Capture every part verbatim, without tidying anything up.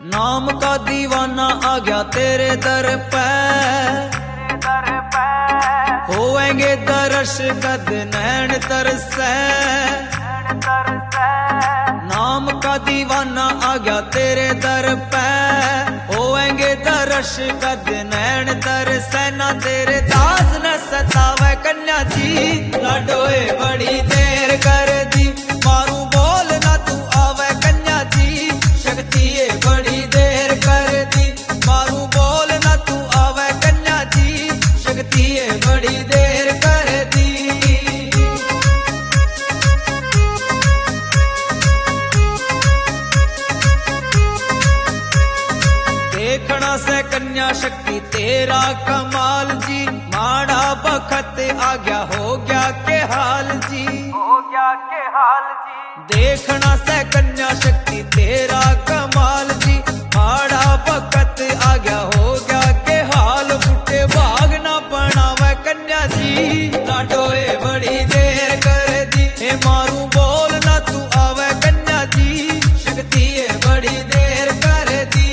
नाम का दीवाना आ गया तेरे दर पे, होएंगे दर्श कद नैन तरसे। नाम का दीवाना आ गया तेरे दर पे, होएंगे दर्श कद नैन तरसे। ना तेरे दास न सतावे कन्या जी, लाडोए बड़ी देर कर दी। मारू बोल ना तू आवे कन्या जी, शक्ति ये बड़ी देर कर दी। मारू बोल ना तू आवे कन्या जी, शक्ति ये बड़ी देर कर दी। देखना से कन्या शक्ति तेरा कमाल जी, माड़ा बखत आ गया हो गया के हाल जी, हो गया के हाल जी। देखना से कन्या शक्ति तेरा कमाल जी, माड़ा बखत आ गया हो गया के हाल। फुटे भाग ना बनावे कन्या जी, लाडोए बड़ी देर कर दी। हे मारू बोल ना तू आवे कन्या जी, शक्ति ये बड़ी देर कर दी।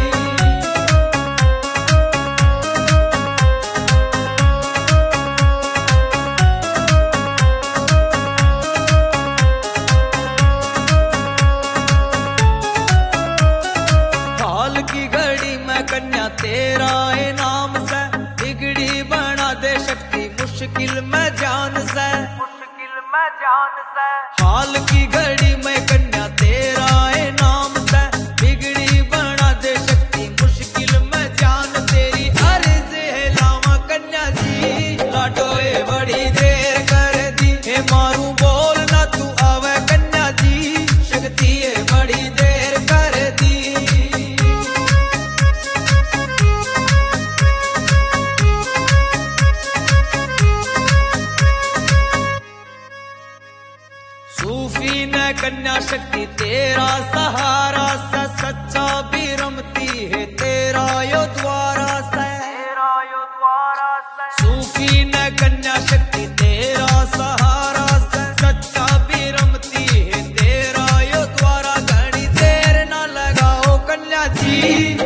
हाल की घड़ी में कन्या तेरा इनाम से, बिगड़ी बना दे शक्ति मुश्किल में जान से, मुश्किल में जान से। हाल की घड़ी में कन्या तेरा इनाम से, बिगड़ी बना दे शक्ति मुश्किल में जान। तेरी अर्ज है लावा कन्या जी, लाडोए बड़ी देर कर दी। हे मारू बोल ना तू आवे कन्या जी, शक्ति ये बड़ी देर कर दी। सूफी न कन्या शक्ति तेरा सहारा सा, सच्चा भी रमती है तेरा यो द्वारा से। तेरा यो द्वारा से। सूफी न कन्या शक्ति तेरा सहारा से, सच्चा भी रमती है तेरा यो द्वारा। घड़ी देर ना लगाओ कन्या जी,